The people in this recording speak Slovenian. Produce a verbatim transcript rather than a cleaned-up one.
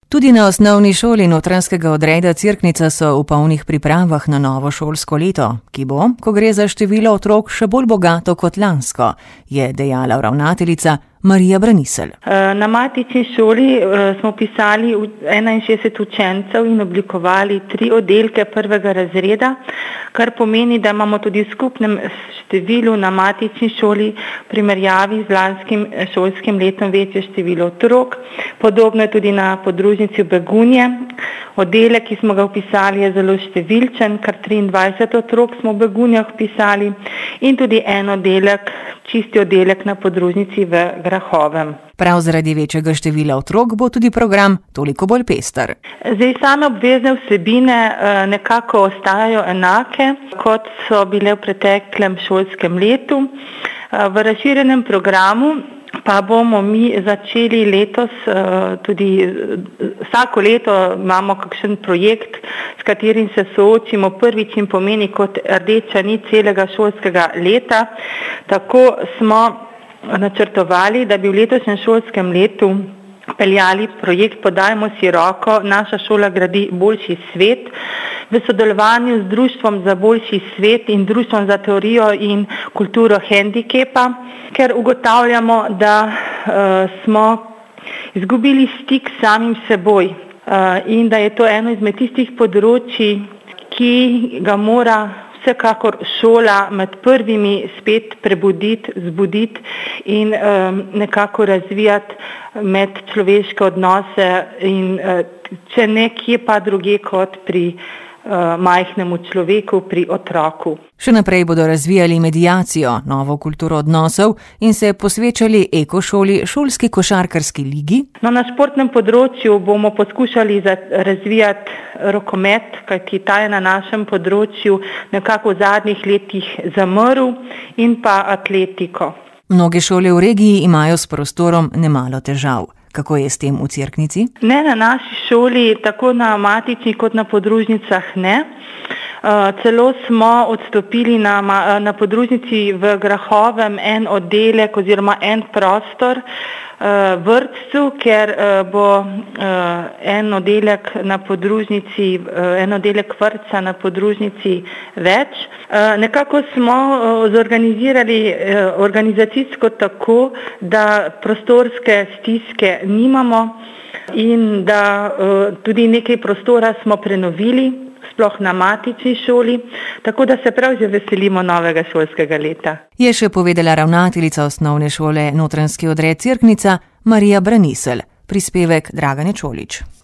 Tudi na osnovni šoli Notranjskega odreda Cerknica so v polnih pripravah na novo šolsko leto, ki bo, ko gre za število otrok, še bolj bogato kot lansko, je dejala ravnateljica Marija Braniselj. Na matični šoli smo pisali enainšestdeset učencev in oblikovali tri oddelke prvega razreda, kar pomeni, da imamo tudi v skupnem številu na matični šoli v primerjavi z lanskim šolskim letom večje število otrok. Podobno je tudi na podružnici v Begunje. Oddelek, ki smo ga vpisali, je zelo številčen, kar triindvajset otrok smo v Begunjah vpisali in tudi en oddelek, čisti oddelek na podružnici v Grahovem. Prav zaradi večjega števila otrok bo tudi program toliko bolj pester. Zdaj same obvezne vsebine nekako ostajajo enake, kot so bile v preteklem šolskem letu. V razširjenem programu pa bomo mi začeli letos, tudi vsako leto imamo kakšen projekt, s katerim se soočimo prvič in pomeni kot rdeča nit celega šolskega leta. Tako smo načrtovali, da bi v letošnjem šolskem letu peljali projekt Podajmo si roko, naša šola gradi boljši svet, v sodelovanju z Društvom za boljši svet in Društvom za teorijo in kulturo hendikepa, ker ugotavljamo, da uh, smo izgubili stik s samim seboj uh, in da je to eno izmed tistih področji, ki ga mora vsekakor šola med prvimi spet prebuditi, zbuditi in um, nekako razvijati med človeške odnose in uh, če nekje pa druge kot pri uh, majhnemu človeku, pri otroku. Še naprej bodo razvijali mediacijo, novo kulturo odnosov in se posvečali ekošoli, šolski košarkarski ligi. No, na športnem področju bomo poskušali razvijati rokomet, kajti ta je na našem področju nekako v zadnjih letih zamrl, in pa atletiko. Mnoge šole v regiji imajo s prostorom nemalo težav. Kako je s tem v Cerknici? Ne, na naši šoli, tako na matični kot na podružnicah ne. Uh, celo smo odstopili na, na podružnici v Grahovem en oddelek oziroma en prostor uh, vrtcu, ker uh, bo uh, en oddelek na podružnici, uh, en oddelek vrtca na podružnici več. Uh, nekako smo uh, zorganizirali uh, organizacijsko tako, da prostorske stiske nimamo in da uh, tudi nekaj prostora smo prenovili, sploh na matični šoli, tako da se prav že veselimo novega šolskega leta. Je še povedala ravnateljica osnovne šole Notranjski odred Cerknica Marija Braniselj. Prispevek Dragane Čolić.